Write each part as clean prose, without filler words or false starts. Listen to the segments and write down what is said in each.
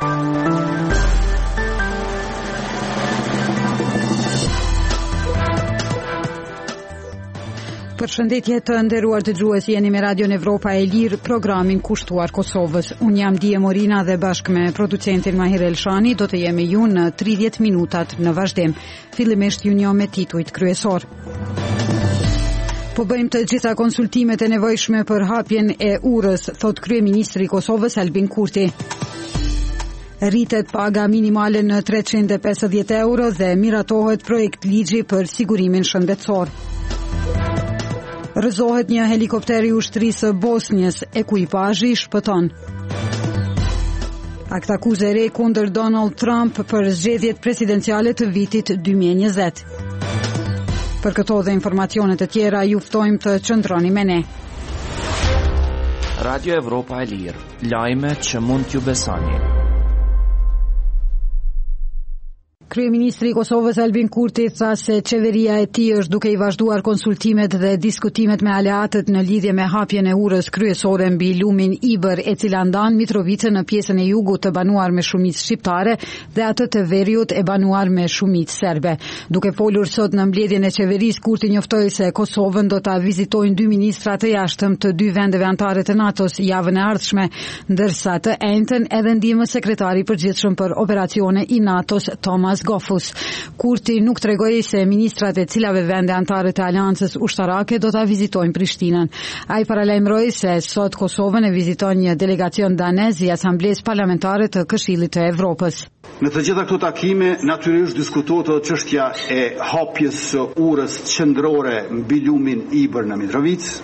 Përshëndetje të nderuar dëgjues, jeni me Radion Evropa e Lirë, programin kushtuar Kosovës. Unë jam Dije Morina dhe bashkë me producentin Mahir Elshani do të jemi ju në 30 minutat në vazhdim. Fillimisht ju njoh me titujt kryesor. Po bëjmë të gjitha konsultimet e nevojshme për hapjen e urës, thot kryeministri i Kosovës Albin Kurti. Rritet paga minimale në 350 euro dhe miratohet projekt ligji për sigurimin shëndetësor. Rëzohet një helikopter i ushtrisë së Bosnjës, ekuipazhi shpëton. Akt akuze re kundër Donald Trump për zgjedhjet presidenciale të vitit 2020. Për këto dhe informacionet e tjera ju ftojmë të qëndroni me ne. Radio Evropa e Lirë, lajmet që mund t'ju besoni. Kryeministri i Kosovës Albin Kurti tha se qeveria e tij është duke i vazhduar konsultimet dhe diskutimet me aleatët në lidhje me hapjen e urës kryesore mbi lumin Ibër, e cila ndan Mitrovicën në pjesën e jugut të banuar me shumicë shqiptare dhe atë të veriut e banuar me shumicë serbe. Duke folur sot në mbledhjen e qeverisë, Kurti njoftoi se Kosovën do ta vizitojnë 2 ministra të jashtëm të 2 vendeve anëtare të NATO-s javën e ardhshme, ndërsa të njëjtën edhe ndihmës sekretari i përgjithshëm për operacione i NATO-s Thomas Gofus. Kurti nuk tregoi se ministrat e cilave vende anëtare të aleancës ushtarake do ta vizitojnë Prishtinën. Ai paralajmëroi se sot Kosovën e viziton një delegacion danez i Asamblesë Parlamentare të Këshillit të Evropës. Në të gjitha këto takime, natyrisht diskutohet edhe çështja e hapjes së urës qendrore mbi lumin Ibër në Mitrovicë,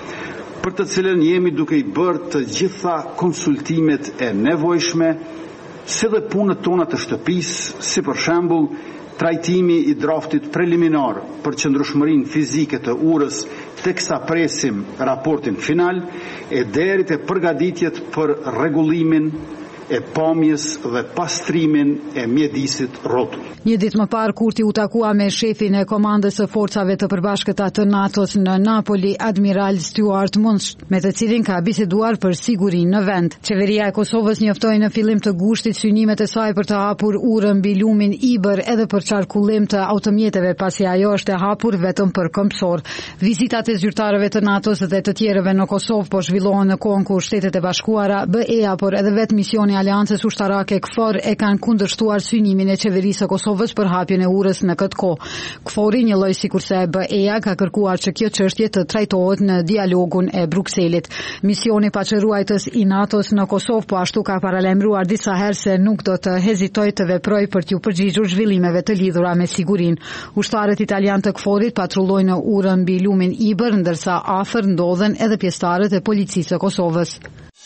për të cilën jemi duke i bërë të gjitha konsultimet e nevojshme, si dhe punët tona të shtëpisë, si për shembull trajtimi i draftit preliminar për qëndrueshmërinë fizike të urës, teksa presim raportin final, e deri te përgatitjet për rregullimin e pamjes dhe pastrimin e mjedisit rrotull. Një ditë më parë Kurti u takua me shefin e komandës së forcave të përbashkëta të NATO-s në Napoli, Admiral Stuart Munch, me të cilin ka biseduar për sigurinë në vend. Qeveria e Kosovës njoftoi në fillim të gushtit synimet e saj për të hapur urën mbi lumin Ibër edhe për qarkullim të automjeteve, pasi ajo është e hapur vetëm për këmbësor. Vizitat e zyrtarëve të NATO-s dhe të tjerëve në Kosovë po zhvillohen në kohën kur Shtetet e Bashkuara, BE-a, por edhe vetë misioni Aleancës ushtarake KFOR e kanë kundërshtuar synimin e qeverisë së Kosovës për hapjen e urës në këtë kohë. KFOR-i, një lloj sikurse BE-a, ka kërkuar që kjo çështje të trajtohet në dialogun e Brukselit. Misioni paçëruajtës i NATO-s në Kosovë po ashtu ka paralajmëruar disa herë se nuk do të hezitojë të veprojë për t'u përgjigjur zhvillimeve të lidhura me sigurinë. Ushtarët italian të KFOR-it patrullojnë në urën mbi lumin Ibër, ndërsa afër ndodhen edhe pjesëtarët e policisë së Kosovës.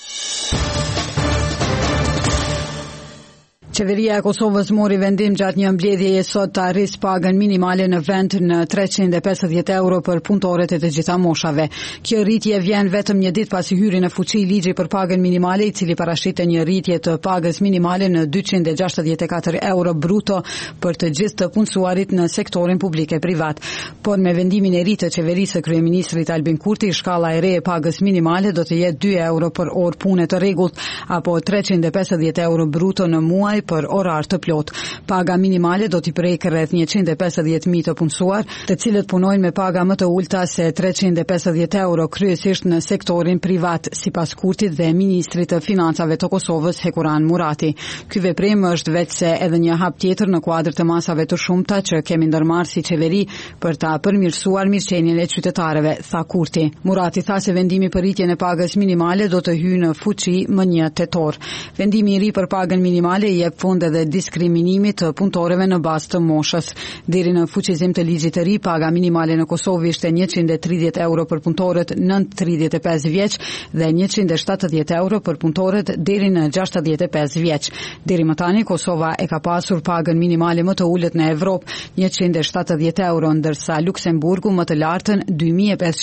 Qeveria e Kosovës mori vendim gjatë një mbledhjeje sot të arrisë pagën minimale në vend në 350 euro për punëtorët e të gjitha moshave. Kjo rritje vjen vetëm një ditë pasi hyri në fuqi ligji për pagën minimale, i cili parashitet një rritje të pagës minimale në 264 euro bruto për të gjithë të punësuarit në sektorin publik e privat. Por me vendimin e ri të qeverisë së kryeministrit Albin Kurti, shkalla e re e pagës minimale do të jetë 2 euro për orë pune të rregullt apo 350 euro bruto në muaj për orar të plot. Paga minimale do t'i prejkë rreth 150.000 të punësuar, të cilët punojnë me paga më të ulta se 350 euro, kryesisht në sektorin privat, sipas Kurtit dhe ministrit të financave të Kosovës Hekuran Murati. Ky veprim është vetë se edhe një hap tjetër në kuadër të masave të shumta që kemi ndërmarrë si qeveri për ta përmirësuar mirëqenien e qytetarëve, tha Kurti. Murati tha se vendimi për rritjen e pagës minimale do të hyjë në fuqi më 1 tetor. Vendimi i ri për pagën minimale i jep fund edhe diskriminimit të punëtorëve në bazë të moshës. Deri në fuqizim të ligjit të ri, paga minimale në Kosovë ishte 130 euro për punëtorët nën 35 vjeç dhe 170 euro për punëtorët deri në 65 vjeç. Deri më tani Kosova e ka pasur pagën minimale më të ulët në Evropë, 170 euro, ndërsa Luksemburgu më të lartën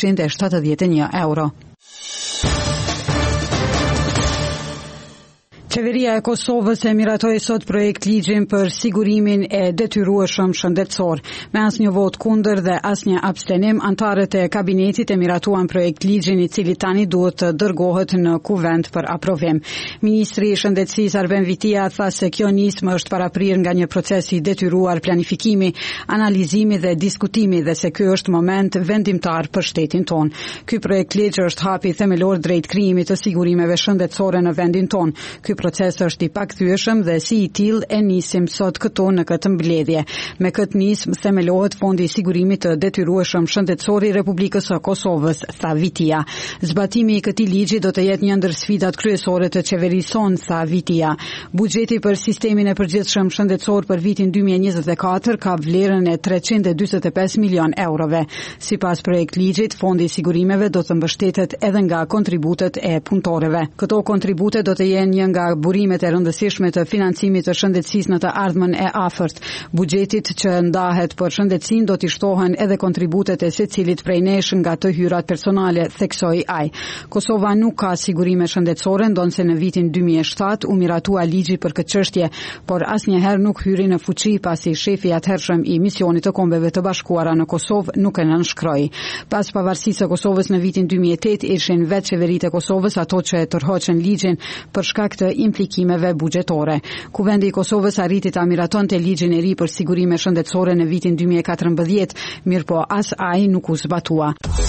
2571 euro. Qeveria e Kosovës e miratoi sot projekt ligjin për sigurimin e detyrueshëm shëndetësor. Me asnjë vot kundër dhe asnjë abstenim, antarët e kabinetit e miratuan projekt ligjin i cili tani duhet të dërgohet në kuvend për aprovim. Ministri i Shëndetësisë Arben Vitia tha se kjo nismë është paraprirë nga një proces i detyruar planifikimi, analizimi dhe diskutimi dhe se ky është moment vendimtar për shtetin ton. Ky projekt ligj është hapi themelor drejt krijimit të sigurimeve shëndetësore në vendin ton. Ky proces është i pakthyeshëm dhe si i tillë e nisim sot këtu në këtë mbledhje. Me këtë nismë themelohet Fondi i Sigurimit të Detyrueshëm Shëndetësor i Republikës së Kosovës, tha Vitia. Zbatimi i këtij ligji do të jetë një ndër sfidat kryesore të qeverisë sonë, tha Vitia. Buxheti për sistemin e përgjithshëm shëndetësor për vitin 2024 ka vlerën e 345 milion eurove. Sipas projekt ligjit, Fondi i Sigurimeve do të mbështetet edhe nga kontributet e punëtorëve. Këto kontribute do të jenë një nga burimet e rëndësishme të financimit të shëndetësisë në të ardhmen e afërt. Buxhetit që ndahet për shëndetësinë do t'i shtohen edhe kontributet e secilit prej nesh nga të hyrat personale, theksoi ai. Kosova nuk ka sigurime shëndetësore, ndonse në vitin 2007 u miratua ligji për këtë çështje, por asnjëherë nuk hyri në fuqi pasi shefi i atëhershëm i misionit të Kombeve të Bashkuara në Kosovë nuk e nënshkroi. Pas pavarësisë së Kosovës në vitin 2008 ishin vetë qeveritë e Kosovës ato që e tërhoqën ligjin për shkak të implikimeve buxhetore. Kuvendi i Kosovës arriti ta miratonte ligjin e ri për sigurime shëndetësore në vitin 2014, mirëpo as ai nuk u zbatua.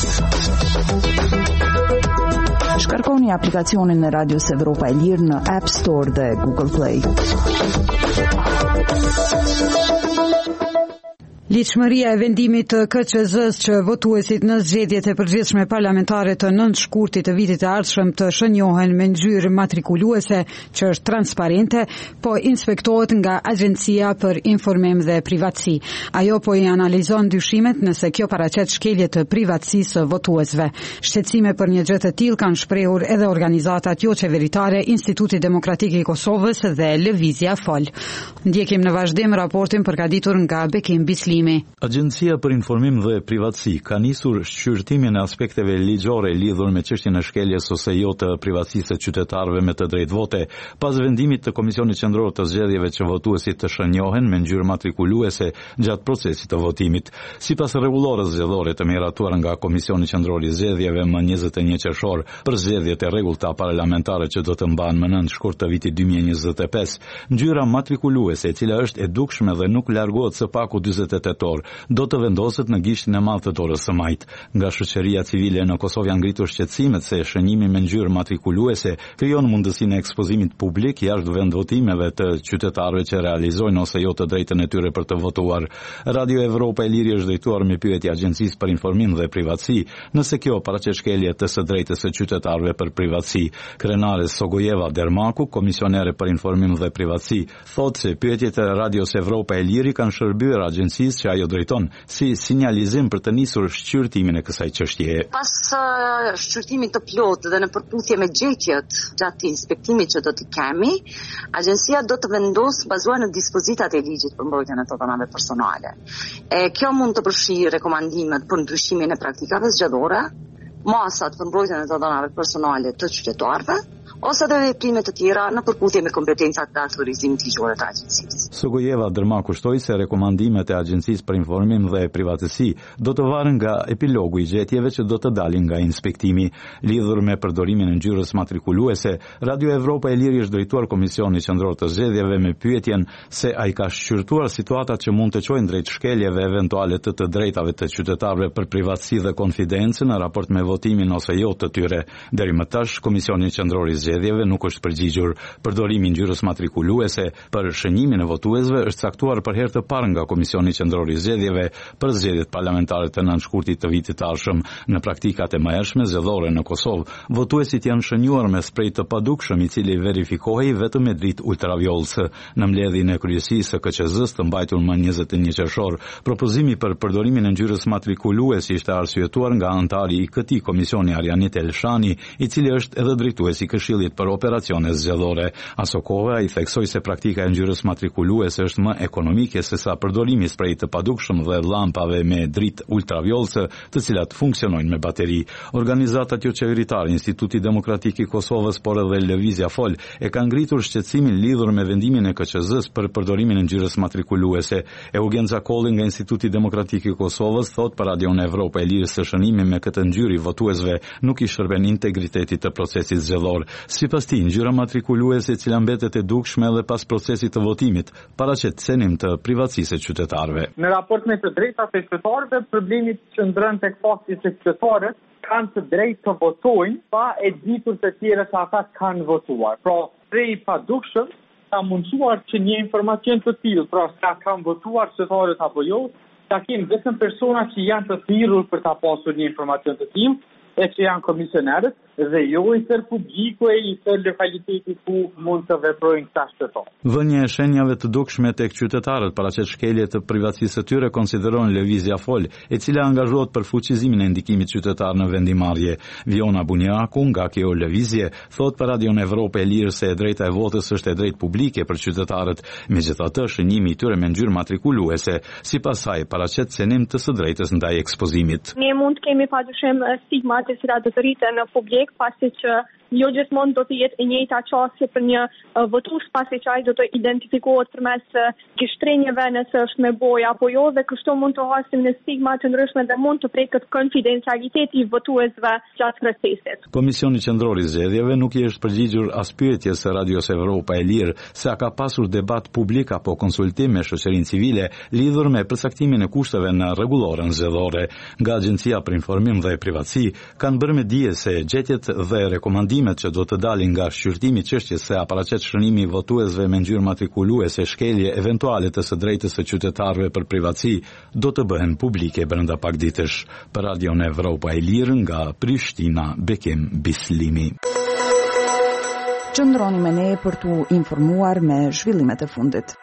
Shkarkoni aplikacionin e Radios Evropa e Lirë në App Store dhe Google Play. Ligjshmëria e vendimit të KQZ-s që votuesit në zgjedhjet e përgjithshme parlamentare të 9 shkurtit të vitit të ardhshëm të shënjohen me ngjyrë matrikuluese që është transparente, po inspektohet nga Agjencia për Informim dhe Privatësi. Ajo po i analizon dyshimet nëse kjo paraqet shkelje të privatësisë së votuesve. Shqetësime për një gjë të tillë kanë shprehur edhe organizatat jo qeveritare, Instituti Demokratik i Kosovës dhe Lëvizja Fol. Ndjekim në vazhdim raportin përgatitur nga Bekim Bisli. Agjencia për Informim dhe Privatësi ka nisur shqyrtimin e aspekteve ligjore lidhur me çështjen e shkeljes ose jo të privatësisë së qytetarëve me të drejtë vote, pas vendimit të Komisionit Qendror të Zgjedhjeve që votuesit të shënjohen me ngjyrë matrikuluese gjatë procesit të votimit. Sipas rregullorës zgjedhore të miratuar nga Komisioni Qendror i Zgjedhjeve më 21 qershor për zgjedhjet e rregullta parlamentare që do të mbahen më 9 shkurt të vitit 2025, ngjyra matrikuluese, e cila është e dukshme dhe nuk largohet së paku 48 tetor, do të vendoset në gishtin e madh të orës së majt. Nga shoqëria civile në Kosovë janë ngritur shqetësimet se shënjimi me ngjyrë matrikuluese krijon mundësinë e ekspozimit publik jashtë vendvotimeve të qytetarëve që realizojnë ose jo të drejtën e tyre për të votuar. Radio Evropa e Liri është drejtuar me pyetje Agjencisë për Informim dhe Privatësi, nëse kjo paraqet shkelje të së drejtës së qytetarëve për privatësi. Krenare Sogojeva Dermaku, komisionere për Informim dhe Privatësi, thotë se pyetjet e Radios Evropa e Liri kanë shërbyer agjencisë që ajo drejton si sinjalizim për të nisur shqyrtimin e kësaj çështjeje. Pas shqyrtimit të plotë dhe në përputhje me gjetjet gjatë inspektimit që do të kemi, agjencia do të vendosë bazuar në dispozitat e ligjit për mbrojtjen e të dhënave personale. Kjo mund të përfshijë rekomandimet për ndryshimin e praktikave zgjedhore, masat për mbrojtjen e të dhënave personale të qytetarëve, ose dhe veprime të tjera në përputhje me kompetencat dhe autorizimit ligjore të agjencisë. Sogojeva Dërmaku shtoi se rekomandimet e Agjencisë për Informim dhe Privatësi do të varen nga epilogu i gjetjeve që do të dalin nga inspektimi. Lidhur me përdorimin e ngjyrës matrikuluese, Radio Evropa e Liri është drejtuar Komisionit Qendror të Zgjedhjeve me pyetjen se ai ka shqyrtuar situatat që mund të çojnë drejt shkeljeve eventuale të drejtave të qytetarëve për privatësi dhe konfidencë në raport me votimin ose jo të tyre. Deri më tash Komisioni Qendror i Zgjedhjeve nuk është përgjigjur. Përdorimi i ngjyrës matrikuluese për shënjimin e votuesve është caktuar për herë të parë nga Komisioni Qendror i Zgjedhjeve për zgjedhjet parlamentare të 9 shkurtit të vitit të ardhshëm. Në praktikat e mëhershme zgjedhore në Kosovë, votuesit janë shënjuar me sprej të padukshëm i cili verifikohej vetëm me dritë ultraviollëse. Në mbledhjen e kryesisë së KQZ-s të mbajtur më 21 qershor, propozimi për përdorimin e ngjyrës matrikuluese ishte arsyetuar nga antari i këtij komisioni Arianit Elshani, i cili është edhe drejtuesi i Këshillit për operacione zgjedhore. Asokova i theksoi se praktika e ngjyrës matrikuluese është më ekonomike se sa përdorimi i sprejit të padukshëm dhe llampave me dritë ultraviolce, të cilat funksionojnë me bateri. Organizatat jo qeveritare, Instituti Demokratik i Kosovës, por edhe Lëvizja Fol e ka ngritur shqetësimin lidhur me vendimin e KQZ-s për përdorimin e ngjyrës matrikuluese. Eugen Zakolli nga Instituti Demokratik i Kosovës thot për Radion Evropa e Lirë se shënimi me këtë ngjyrë i votuesve nuk i shërben integritetit të procesit zgjedhor. Sipas tij, ngjyra matrikuluese e cila mbetet e dukshme edhe pas procesit të votimit, paraqet cenim të privatësisë së qytetarëve. Në raport me të drejtat e qytetarëve, problemi qëndron tek fakti se qytetarët kanë të drejtë të votojnë pa e ditur të tjerë se ata kanë votuar. Pra, prej padukshëm ka mundsuar që një informacion të tillë, pra sa kanë votuar qytetarët apo jo, ta kenë vetëm persona që janë të thirrur për ta pasur një informacion të tillë, e që janë komisionerët dhe jo i tërë publiku e i tërë lokaliteti ku mund të veprojnë këta qytetarë. Vënia e shenjave të dukshme tek qytetarët paraqet shkelje të privatësisë së tyre, konsideron Lëvizja Fol, e cila angazhohet për fuqizimin e ndikimit qytetar në vendimarrje. Viona Bunjaku nga kjo lëvizje thot për Radion Evropa e Lirë se e drejta e votës është e drejtë publike për qytetarët, megjithatë shënimi i tyre me ngjyrë matrikuluese sipas saj paraqet cenim të së drejtës ndaj ekspozimit. Ne mund të kemi padyshim stigma të cilat do të rriten në publik, pasi që jo gjithmonë do të jetë e njëjta çështje për një votues, pasi që ai do të identifikohet përmes kishtrenjeve nëse është me bojë apo jo, dhe kështu mund të hasim në stigma të ndryshme dhe mund të preket konfidencialiteti i votuesve gjatë procesit. Komisioni Qendror i Zgjedhjeve nuk i është përgjigjur as pyetjes së Radios Evropa e Lirë se a ka pasur debat publik apo konsultim me shoqërinë civile lidhur me përcaktimin e kushteve në rregulloren zgjedhore. Nga Agjencia për Informim dhe Privatësi kanë bërë me dije se gjetjet dhe rekomandimet që do të dalin nga shqyrtimi i çështjes se a paraqet shënimi i votuesve me ngjyrë matrikuluese shkelje eventuale të së drejtës së qytetarëve për privatësi do të bëhen publike brenda pak ditësh. Për Radion Evropa e Lirë nga Prishtina, Bekim Bislimi. Qëndroni me ne për t'u informuar me zhvillimet e fundit.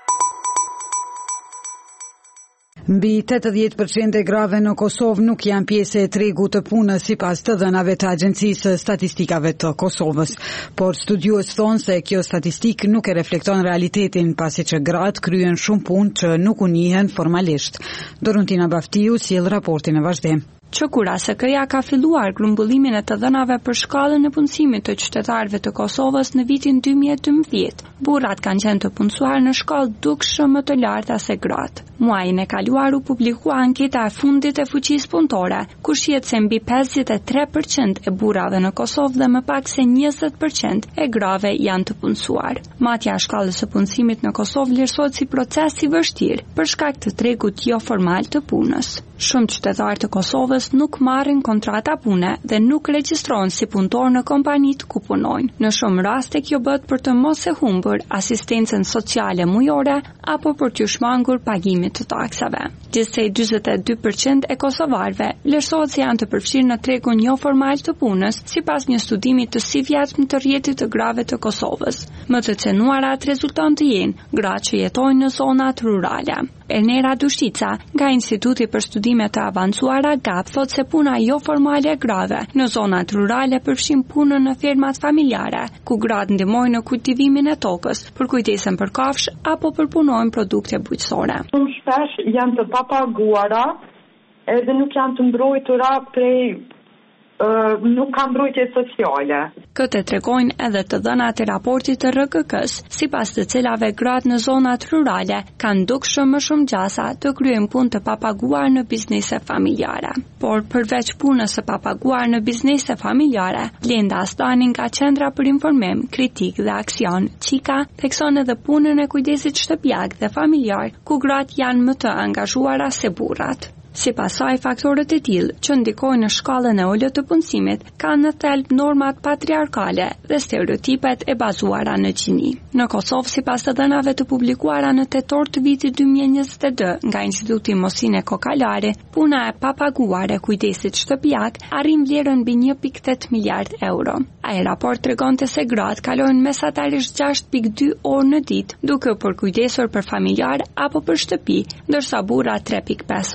Mbi 80% e grave në Kosovë nuk janë pjesë e tregut të punës sipas të dhënave të Agjencisë së Statistikave të Kosovës, por studiues thonë se kjo statistikë nuk e reflekton realitetin, pasi që gratë kryen shumë punë që nuk u njihen formalisht. Dorontina Baftiu sjell raportin e vazhdim. Qëkura SK-ja ka filluar grumbullimin e të dhënave për shkallën e punësimit të qytetarëve të Kosovës në vitin 2012. Burrat kanë qenë të punësuar në shkallë dukshëm më të larta se gratë. Muajin e kaluar u publikua anketa e fundit e fuqisë punëtore, ku shihet se mbi 53% e burrave në Kosovë dhe më pak se 20% e grave janë të punësuar. Matja e shkallës së punësimit në Kosovë vlerësohet si proces i vështirë për shkak të tregut jo formal të punës. Shumë qytetarë të Kosovës nuk marrin kontrata pune dhe nuk regjistrohen si punëtor në kompanitë ku punojnë. Në shumë raste kjo bëhet për të mos e humbur asistencën sociale mujore apo për t'u shmangur pagimit të taksave. Gjithsej 42% e kosovarëve vlerësohet se janë të përfshirë në tregun jo formal të punës, sipas një studimi të sivjetëm të rrjetit të grave të Kosovës. Më të cenuarat rezulton të jenë gratë që jetojnë në zonat rurale. Elnera Dushica nga Instituti për Studime të Avancuara GAP thot se puna jo formale e grave në zonat rurale përfshin punën në fermat familjare, ku gratë ndihmojnë në kultivimin e tokës, për kujtesën për kafsh apo përpunojnë produkte bujqësore. Shumë shpesh janë të papaguara edhe nuk janë të mbrojtura prej nuk ka mbrojtje sociale. Këtë tregojnë edhe të dhënat e raportit të RKK-s, sipas të cilave gratë në zonat rurale kanë dukshëm më shumë gjasa të kryejnë punë të papaguar në biznese familjare. Por përveç punës së papaguar në biznese familjare, Lenda Astani nga Qendra për Informim, Kritik dhe Aksion Qika thekson edhe punën e kujdesit shtëpiak dhe familjar, ku gratë janë më të angazhuara se burrat. Sipas saj, faktorët e tillë që ndikojnë në shkallën e ulët të punësimit kanë në thelb normat patriarkale dhe stereotipet e bazuara në gjini. Në Kosovë, sipas të dhënave të publikuara në tetor të vitit 2022 nga Instituti Mosine Kokalari, puna e papaguar e kujdesit shtëpiak arrin vlerën mbi 1.8 miliard euro. Ai raport tregonte se gratë kalojnë mesatarisht 6.2 orë në ditë, duke u përkujdesur për familjar apo për shtëpi, ndërsa burrat 3.5 orë.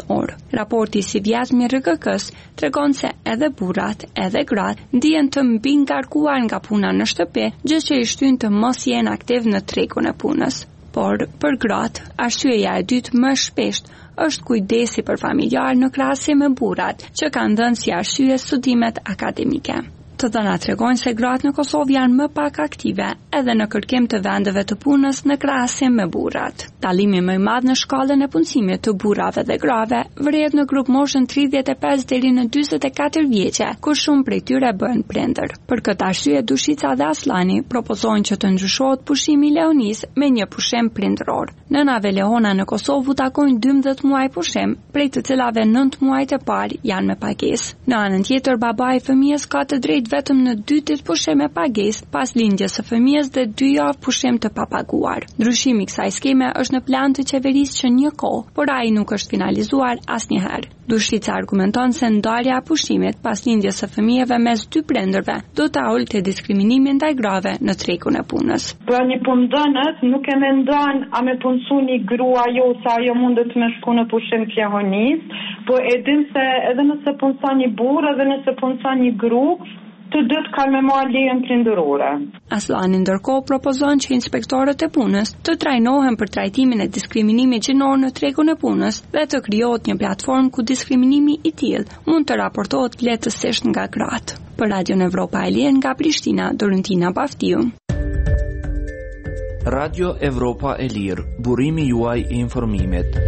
Raporti si vjazmi RGK-s tregon se edhe burrat, edhe gratë ndihen të mbi ngarkuar nga puna në shtëpi, gjë që i shtyn të mos jenë aktiv në tregun e punës. Por për gratë, arsyeja e dytë më shpesht është kujdesi për familjar në krahasim me burrat, që kanë dhënë si arsye studimet akademike. Të dhënat tregojnë se gratë në Kosovë janë më pak aktive edhe në kërkim të vendeve të punës në krahasim me burrat. Dallimi më i madh në shkallën e punësimit të burrave dhe grave vret në grup moshën 35 deri në 44 vjeçe, ku shumë prej tyre bëhen prindër. Për këtë arsye Dushica dhe Aslani propozojnë që të ndryshohet pushimi i Leonis me një pushim prindëror. Nënave Leona në Kosovë u takojnë 12 muaj pushim, prej të cilave 9 muajt e parë janë me pagesë. Në anën tjetër, babai i fëmijës ka të drejtë vetëm në 2 ditë pushim me pagesë pas lindjes së fëmijës dhe 2 javë pushim të papaguar. Ndryshimi i kësaj skeme është në plan të qeverisë që një kohë, por ai nuk është finalizuar asnjëherë. Dushica argumenton se ndarja e pushimit pas lindjes së fëmijëve mes 2 prindërve do ta ulte diskriminimin ndaj grave në tregun e punës. Pra një punëdhënës nuk e mendon a me punësu një grua jo sa ajo mundet me shku në pushim pjehonis, po e dim se edhe nëse punëson një burrë edhe nëse punëson një grup, të dytë kanë me marrë lejen prindërore. Aslani ndërkohë propozon që inspektorët e punës të trajnohen për trajtimin e diskriminimit gjinor në tregun e punës dhe të krijohet një platformë ku diskriminimi i tillë mund të raportohet lehtësisht nga gratë. Për Radion Evropa e Lirë nga Prishtina, Dorentina Baftiu. Radio Evropa e Lirë, burimi juaj i informimit.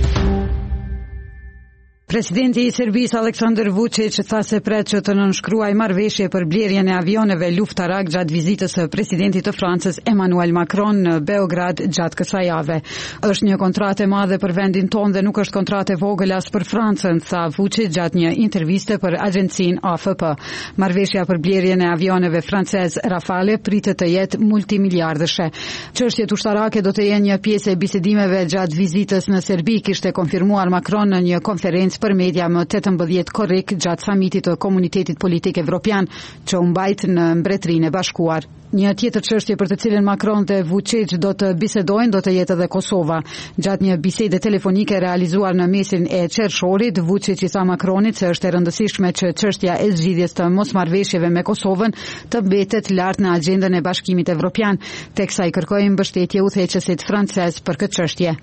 Presidenti i Serbisë Aleksandar Vučić tha se pret që të nënshkruaj marrëveshje për blerjen e avioneve luftarak gjatë vizitës së presidentit të Francës Emmanuel Macron në Beograd gjatë kësaj jave. Është një kontratë e madhe për vendin tonë dhe nuk është kontratë e vogël as për Francën, tha Vučić gjatë një interviste për agjencinë AFP. Marrëveshja për blerjen e avioneve francez Rafale pritet të jetë multimiliardëshe. Çështjet ushtarake do të jenë një pjesë e bisedimeve gjatë vizitës në Serbi, kishte konfirmuar Macron në një konferencë për media më 18 korrik gjatë samitit të Komunitetit Politik Evropian që u mbajt në Mbretërinë e Bashkuar. Një tjetër çështje për të cilën Macron dhe Vučić do të bisedojnë do të jetë edhe Kosova. Gjatë një bisede telefonike realizuar në mesin e qershorit, Vučić i tha Macronit se është e rëndësishme që çështja e zgjidhjes të mosmarrëveshjeve me Kosovën të mbetet lart në agjendën e Bashkimit Evropian, teksa i kërkoi mbështetje udhëheqësit francez për këtë çështje.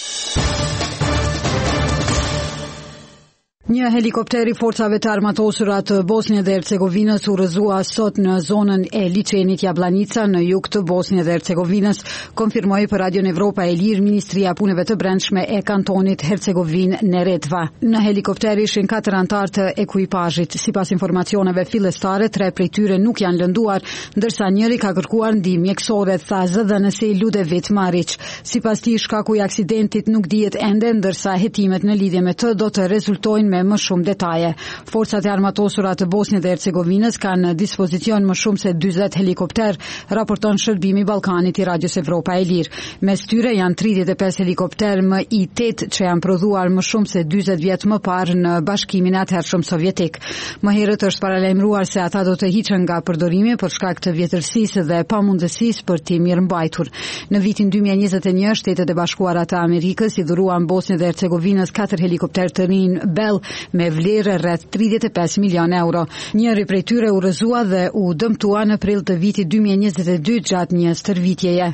Një helikopter i forcave të armatosura të Bosnjë dhe Hercegovinës u rrëzua sot në zonën e liçenit Jablanica në jug të Bosnjë dhe Hercegovinës, konfirmoi për Radion Evropa e Lirë Ministria e Punëve të Brendshme e kantonit Hercegovin-Neretva. Në helikopter ishin 4 anëtar të ekuipazhit. Sipas informacioneve fillestare, 3 prej tyre nuk janë lënduar, ndërsa njëri ka kërkuar ndihmë mjekësore, tha zëdhënësi Ludevit Marić. Sipas tij, shkaku i aksidentit nuk dihet ende, ndërsa hetimet në lidhje me të do të rezultojnë me më shumë detaje. Forcat e armatosura të Bosnjës dhe Hercegovinës kanë në dispozicion më shumë se 40 helikopter, raporton shërbimi Ballkanit i Radios Evropa e Lirë. Mes tyre janë 35 helikopter Mi-8 që janë prodhuar më shumë se 40 vjet më parë në Bashkimin e atëhershëm sovjetik. Më herët është paralajmëruar se ata do të hiqen nga përdorimi për shkak të vjetërsisë dhe pamundësisë për t'i mirëmbajtur. Në vitin 2021, Shtetet e Bashkuara të Amerikës i dhuruan Bosnjës dhe Hercegovinës 4 helikopter të rinj Bell me vlerë rreth 35 milion euro. Njëri prej tyre u rrëzua dhe u dëmtua në prill të vitit 2022 gjatë një stërvitjeje.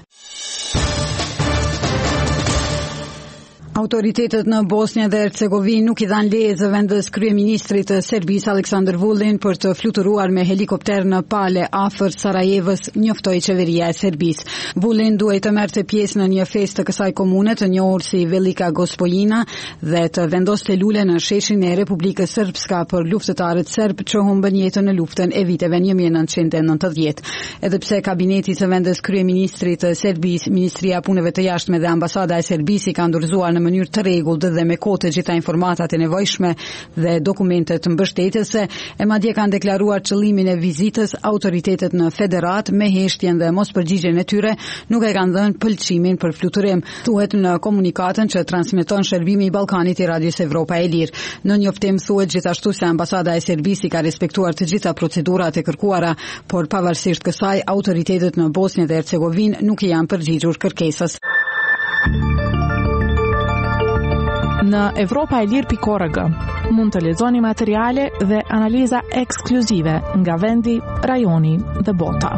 Autoritetet në Bosnjë dhe Hercegovinë nuk i dhanë leje zëvendës kryeministrit të Serbisë Aleksandar Vulin për të fluturuar me helikopter në pale afër Sarajevës, njoftoi qeveria e Serbisë. Vulin duhej të merrte pjesë në një festë të kësaj komune të njohur si Velika Gospojina dhe të vendoste lule në sheshin e Republikës Srpska për luftëtarët serb që humbën jetën në luftën e viteve 1990. Edhe pse kabineti i zëvendës kryeministrit të Serbisë, Ministria e Punëve të Jashtme dhe Ambasada e Serbisë kanë dorëzuar në mënyrë të rregullt dhe me kohë të gjitha informatat e nevojshme dhe dokumentet mbështetëse, e madje kanë deklaruar qëllimin e vizitës, autoritetet në federat me heshtjen dhe mospërgjigjen e tyre nuk e kanë dhënë pëlqimin për fluturim, thuhet në komunikatën që transmeton shërbimi i Ballkanit i Radios Evropa e Lirë. Në njoftim thuhet gjithashtu se ambasada e Serbisë ka respektuar të gjitha procedurat e kërkuara, por pavarësisht kësaj, autoritetet në Bosnjë dhe Hercegovinë nuk i janë përgjigjur kërkesës. Në europaelir.org mund të lexoni materiale dhe analiza ekskluzive nga vendi, rajoni dhe bota.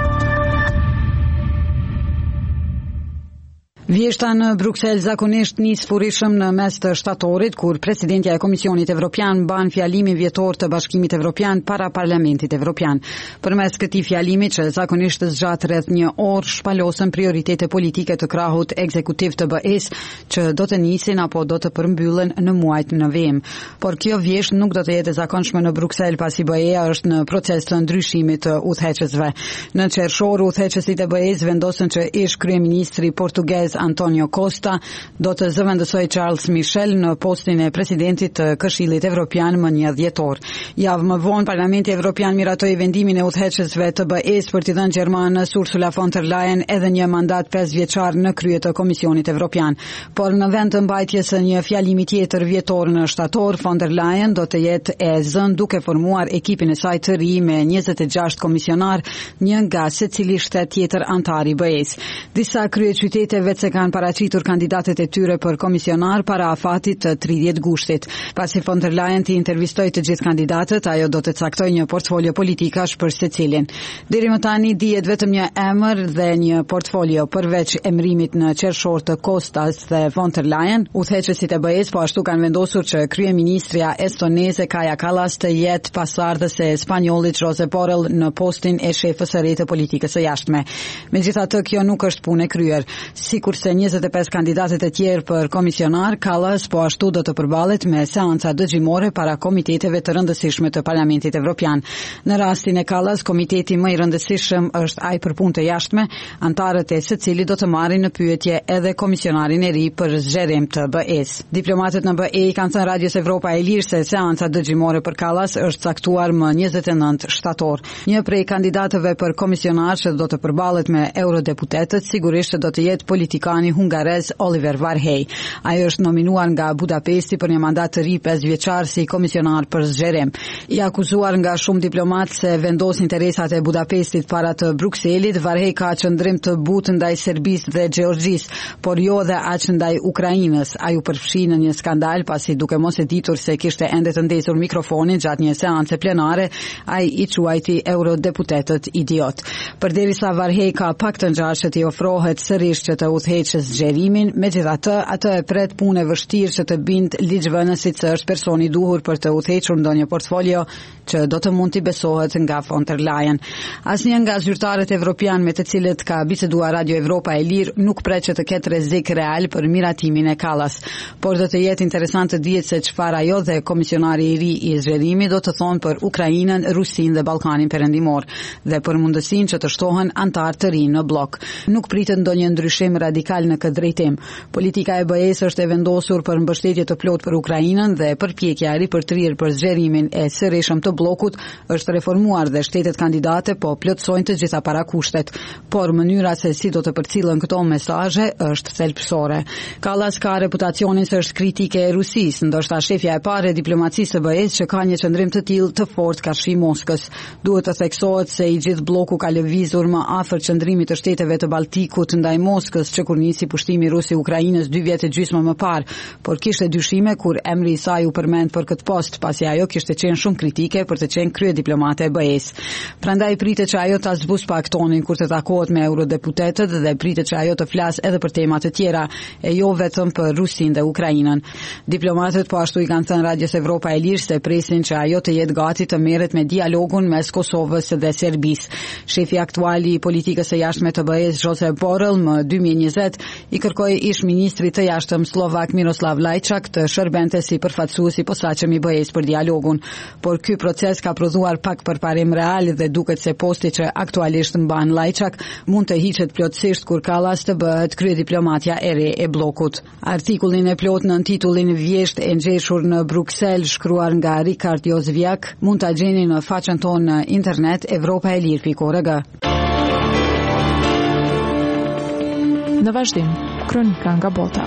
Vjeshta në Bruksel zakonisht nis furishëm në mes të shtatorit, kur presidentja e Komisionit Evropian ban fjalimin vjetor të Bashkimit Evropian para Parlamentit Evropian. Përmes këtij fjalimi që zakonisht zgjat rreth një orë, shpalosën prioritete politike të krahut ekzekutiv të BE-s që do të nisin apo do të përmbyllen në muajt november. Por kjo vjesht nuk do të jetë e zakonshme në Bruksel, pasi BE-ja është në proces të ndryshimit të udhëheqësve. Në qershor, udhëheqësit e BE-s vendosën që ish kryeministri portugez Antonio Costa do të zëvendësoj Charles Michel në postin e presidentit të Këshillit Evropian më 1 dhjetor. Javë më vonë, Parlamenti Evropian miratoi vendimin e udhëheqësve të BE-s për t'i dhënë Gjermanës Ursula von der Leyen edhe një mandat 5 vjeçar në krye të Komisionit Evropian. Por në vend të mbajtjes së një fjalimi tjetër vjetor në shtator, von der Leyen do të jetë e zënë duke formuar ekipin e saj të ri me 26 komisionar, një nga secili shtet tjetër antar i BE-s. Disa kryeqytete vetë kanë paraqitur kandidatet e tyre për komisionar para afatit të 30 gushtit. Pasi von der Leyen t'i intervistoi të gjithë kandidatët, ajo do të caktojë një portfolio politikash për secilin. Deri më tani dihet vetëm një emër dhe një portfolio përveç emërimit në qershor të Kostas dhe von der Leyen. Udhëheqësit e BE-s po ashtu kanë vendosur që kryeministria estoneze Kaja Kallas të jetë pasardhëse e spanjollit Josep Borrell në postin e shefës së re të politikës së jashtme. Megjithatë, kjo nuk është punë e kryer. Sikurse 25 kandidatët e tjerë për komisionar, Kallas po ashtu do të përballet me seanca dëgjimore para komiteteve të rëndësishme të Parlamentit Evropian. Në rastin e Kallas, komiteti më i rëndësishëm është ai për punë të jashtme, antarët e secilit do të marrin në pyetje edhe komisionarin e ri për zgjerim të BE-s. Diplomatët në BE i kanë thënë Radios Evropa e Lirë se seanca dëgjimore për Kallas është caktuar më 29 shtator. Një prej kandidatëve për komisionar që do të përballet me eurodeputetët sigurisht do të jetë politikani hungarez Oliver Varhej. Ai është nominuar nga Budapesti për një mandat të ri 5 vjeçar si komisionar për zgjerim. I akuzuar nga shumë diplomatë se vendos interesat e Budapestit para të Brukselit, Varhej ka qëndrim të butë ndaj Serbisë dhe Gjeorgjisë, por jo dhe aq ndaj Ukrainës. Ai u përfshi në një skandal pasi duke mos e ditur se kishte ende të ndezur mikrofonin gjatë një seance plenare, ai i quajti eurodeputetët idiot. Përderisa Varhej ka pak të ngjarë që t'i ofrohet sërish që të udhëheqës zgjerimin, megjithatë atë e pret punë e vështirë që të bind ligjvënësit se është personi i duhur për të udhëhequr ndonjë portfolio që do të mund t'i besohet nga von der Leyen. Asnjë nga zyrtarët evropian me të cilët ka biseduar Radio Evropa e Lirë nuk pret që të ketë rrezik real për miratimin e Kallas, por do të jetë interesant të dihet se çfarë ajo dhe komisionari i ri i zgjerimit do të thonë për Ukrainën, Rusinë dhe Ballkanin Perëndimor dhe për mundësinë që të shtohen antar të rinj në blok. Nuk pritet ndonjë ndryshim radikal në këtë drejtim. Politika e BE-s është e vendosur për mbështetje të plotë për Ukrainën dhe përpjekja e ripërtrirë për zgjerimin e sërishëm të bllokut është reformuar dhe shtetet kandidate po plotësojnë të gjitha parakushtet, por mënyra se si do të përcillen këto mesazhe është thelbësore. Kallas ka reputacionin se është kritike e Rusisë, ndoshta shefja e parë e diplomacisë së BE-s që ka një qëndrim të tillë të fortë ka shi Moskës. Duhet të theksohet se i gjithë bloku ka lëvizur më afër qëndrimit të shteteve të Balltikut ndaj Moskës që kur nisi pushtimi rus i Ukrainës 2 vjet e gjysmë më parë, por kishte dyshime kur emri i saj u përmend për këtë post, pasi ajo kishte qenë shumë kritike për të qenë krye diplomate e BE-s. Prandaj pritet që ajo ta zbus pak tonin kur të takohet me eurodeputetët dhe pritet që ajo të flasë edhe për tema të tjera, e jo vetëm për Rusinë dhe Ukrainën. Diplomatët po ashtu i kanë thënë Radios Evropa e Lirë se presin që ajo të jetë gati të merret me dialogun mes Kosovës dhe Serbisë. Shefi aktual i politikës së jashtme të BE-s, Josep Borrell, më 2020 i kërkoi ish ministrit të jashtëm slovak Miroslav Lajčak të shërbente si përfaqësues i posaçëm i BE-s për dialogun, por ky proces ka prodhuar pak përparim real dhe duket se posti që aktualisht mban Lajčak mund të hiqet plotësisht kur Kallas të bëhet kryediplomatja e re e bllokut. Artikullin e plot në titullin vjesht e ngjeshur në Bruksel shkruar nga Rikard Jozviak mund ta gjeni në faqen tonë në internet europaelir.org. Në vazhdim, kronika nga bota.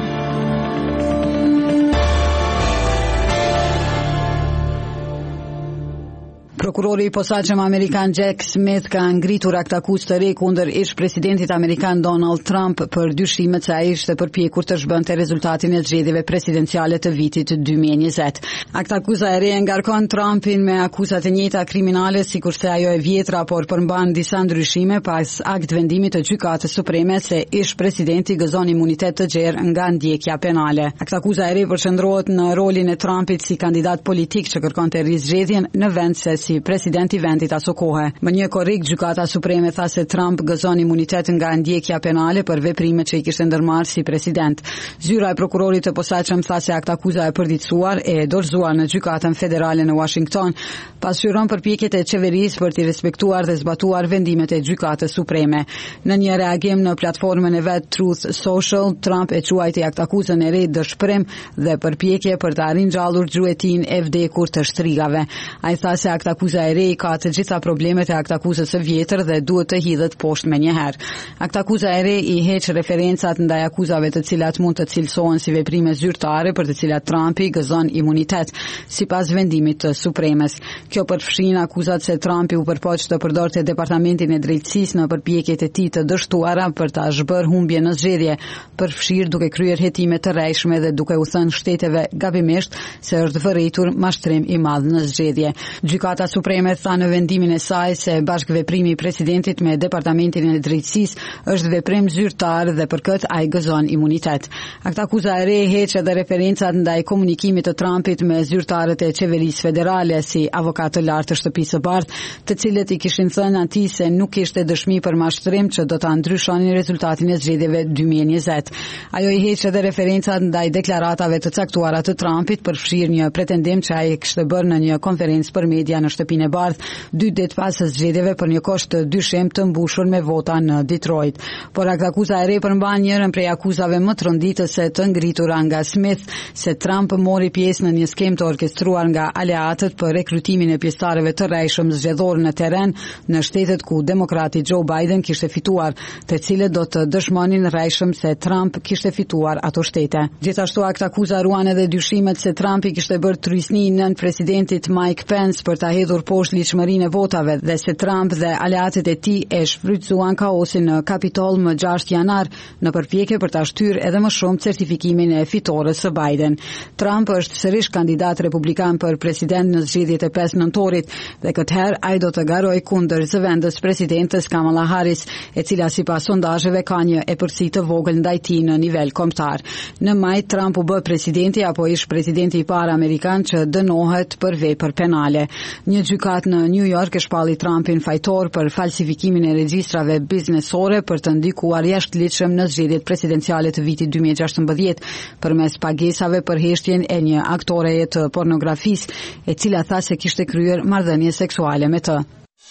Prokurori i posaçëm amerikan Jack Smith ka ngritur aktakuzë të re kundër ish-presidentit amerikan Donald Trump për dyshimet se ai ishte përpjekur të zhbënte rezultatin e zgjedhjeve presidenciale të vitit 2020. Aktakuza e re ngarkon Trumpin me akuzat e njëjta kriminale sikurse ajo e vjetra, por përmban disa ndryshime pas akt vendimit të Gjykatës Supreme se ish-presidenti gëzon imunitet të gjerë nga ndjekja penale. Aktakuza e re përqendrohet në rolin e Trumpit si kandidat politik që kërkonte rizgjedhjen në vend se si president i vendit aso kohë. Më një korrik, Gjykata Supreme tha se Trump gëzon imunitet nga ndjekja penale për veprimet që i kishte ndërmarrë si president. Zyra e prokurorit të posaçëm tha se aktakuza e përditësuar e dorëzuar në Gjykatën Federale në Washington pasqyron përpjekjet e qeverisë për të respektuar dhe zbatuar vendimet e Gjykatës Supreme. Në një reagim në platformën e vet Truth Social, Trump e quajti aktakuzën e re dëshpërim dhe përpjekje për të arringjallur gjuetin e vdekur të shtrigave. Ai tha se aktakuza e re ka të gjitha problemet e aktakuzës së vjetër dhe duhet të hidhet poshtë menjëherë. Aktakuza e re i heq referencat ndaj akuzave të cilat mund të cilësohen si veprime zyrtare për të cilat Trumpi gëzon imunitet, sipas vendimit të Supremes. Kjo përfshin akuzat se Trumpi u përpoq të përdorte Departamentin e Drejtësisë në përpjekjet e tij të dështuara për ta zhbërë humbje në zgjedhje, përfshirë duke kryer hetime të rrejshme dhe duke u thënë shteteve gabimisht se është vërejtur mashtrim i madh në zgjedhje. Gjykata Supreme tha në vendimin e saj se bashkëveprimi i presidentit me Departamentin e Drejtësisë është veprim zyrtar dhe për këtë ai gëzon imunitet. Aktakuza e re heq edhe referencat ndaj komunikimit të Trumpit me zyrtarët e qeverisë federale si avokat të lartë të Shtëpisë së Bardhë, të cilët i kishin thënë atij se nuk kishte dëshmi për mashtrim që do ta ndryshonin rezultatin e zgjedhjeve 2020. Ajo i heq edhe referencat ndaj deklaratave të caktuara të Trumpit, përfshirë një pretendim që ai kishte bërë në një konferencë për media në Shtëpinë e Bardhë 2 ditë pas zgjedhjeve për një kohë të dyshim të mbushur me vota në Detroit. Por aktakuza e re përmban njërin prej akuzave më të rënditëse të ngritura nga Smith se Trump mori pjesë në një skemë të orkestruar nga aleatët për rekrutimin e pjesëtarëve të rrejshëm zgjedhor në terren në shtetet ku demokrati Joe Biden kishte fituar, të cilët do të dëshmonin rrejshëm se Trump kishte fituar ato shtete. Gjithashtu aktakuza ruan edhe dyshimet se Trumpi kishte bërë trysni nën presidentit Mike Pence për ta hedhur poshtë ligjshmërinë e votave dhe se Trump dhe aleatët e tij e shfrytzuan kaosin në Kapitol më 6 janar në përpjekje për ta shtyrë edhe më shumë certifikimin e fitores së Biden. Trump është sërish kandidat republikan për president në zgjedhjet e 5 nëntorit dhe këtë herë ai do të garojë kundër zëvendës presidentes Kamala Harris, e cila sipas sondazheve ka një epërsi të vogël ndaj tij në nivel kombëtar. Në maj Trump u bë presidenti apo ish presidenti i parë amerikan që dënohet për vepër penale. Një gjykat në New York e shpalli Trumpin fajtor për falsifikimin e regjistrave biznesore për të ndikuar jashtëligjshëm në zgjedhjet presidenciale të vitit 2016 përmes pagesave për heshtjen e një aktoreje të pornografisë, e cila tha se kishte kryer marrëdhënie seksuale me të.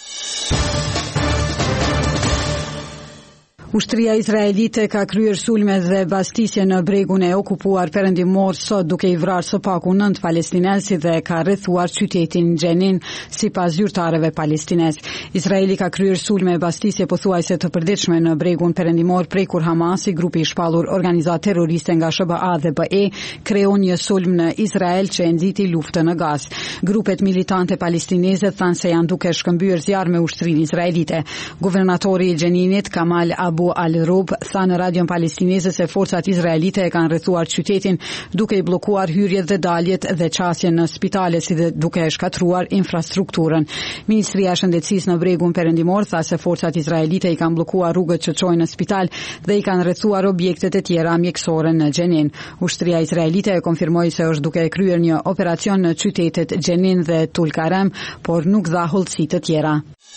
Ushtria izraelite ka kryer sulme dhe bastisje në bregun e okupuar perëndimor sot, duke i vrarë së paku 9 palestinesi dhe ka rrethuar qytetin Jenin, sipas zyrtarëve palestinez. Izraeli ka kryer sulme e bastisje pothuajse të përditshme në bregun perëndimor prej kur Hamasi, grupi i shpallur organizatë terroriste nga SBA dhe BE, krijon një sulm në Izrael që e nxiti luftën në Gazë. Grupet militante palestineze thanë se janë duke shkëmbyer zjarr me ushtrinë izraelite. Guvernatori i Jeninit Kamal Abu Al-Rub tha në radion palestineze se forcat izraelite e kanë rrethuar qytetin duke i bllokuar hyrjet dhe daljet dhe qasjen në spitale, si dhe duke e shkatruar infrastrukturën. Ministria e Shëndetësisë në bregun perëndimor tha se forcat izraelite i kanë bllokuar rrugët që çojnë në spital dhe i kanë rrethuar objektet e tjera mjekësore në Jenin. Ushtria izraelite e konfirmoi se është duke e kryer një operacion në qytetet Jenin dhe Tulkarem, por nuk dha hollësi të tjera.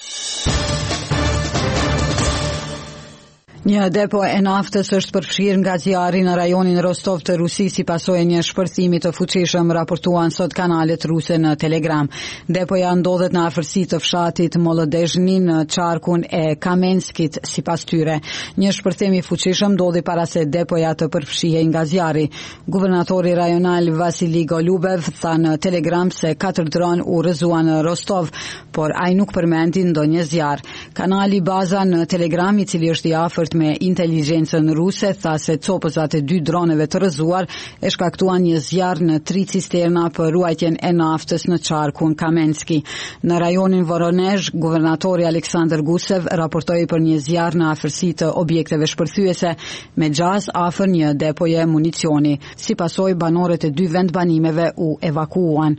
Një depo e naftës është përfshirë nga zjarri në rajonin Rostov të Rusisë si pasojë një shpërthimi të fuqishëm, raportuan sot kanalet ruse në Telegram. Depoja ndodhet në afërsi të fshatit Molodezhny në qarkun e Kamenskit, sipas tyre. Një shpërthim i fuqishëm ndodhi para se depoja të përfshihej nga zjarri. Guvernatori rajonal Vasili Golubev tha në Telegram se 4 dron u rrëzuan në Rostov, por ai nuk përmendi ndonjë zjarr. Kanali Baza në Telegram, i cili është i afërt kontaktuar me inteligjencën ruse tha se copëzat e 2 droneve të rrëzuar e shkaktuan një zjarr në 3 cisterna për ruajtjen e naftës në qarkun Kamenski. Në rajonin Voronezh, guvernatori Aleksandar Gusev raportoi për një zjarr në afërsi të objekteve shpërthyese me gjaz afër një depoje municioni. Si pasojë, banorët e 2 vendbanimeve u evakuuan.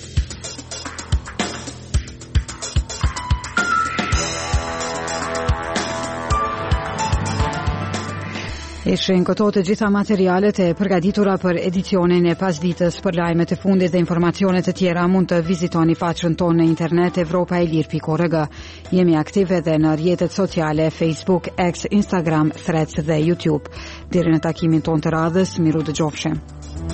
Ishin këto të gjitha materialet e përgatitura për edicionin e pasditës. Për lajmet e fundit dhe informacionet të tjera mund të vizitoni faqen tonë në internet evropaelir.org. Jemi aktive edhe në rrjetet sociale Facebook, X, Instagram, Threads dhe YouTube. Deri në takimin tonë të radhës, miru dëgjofshim.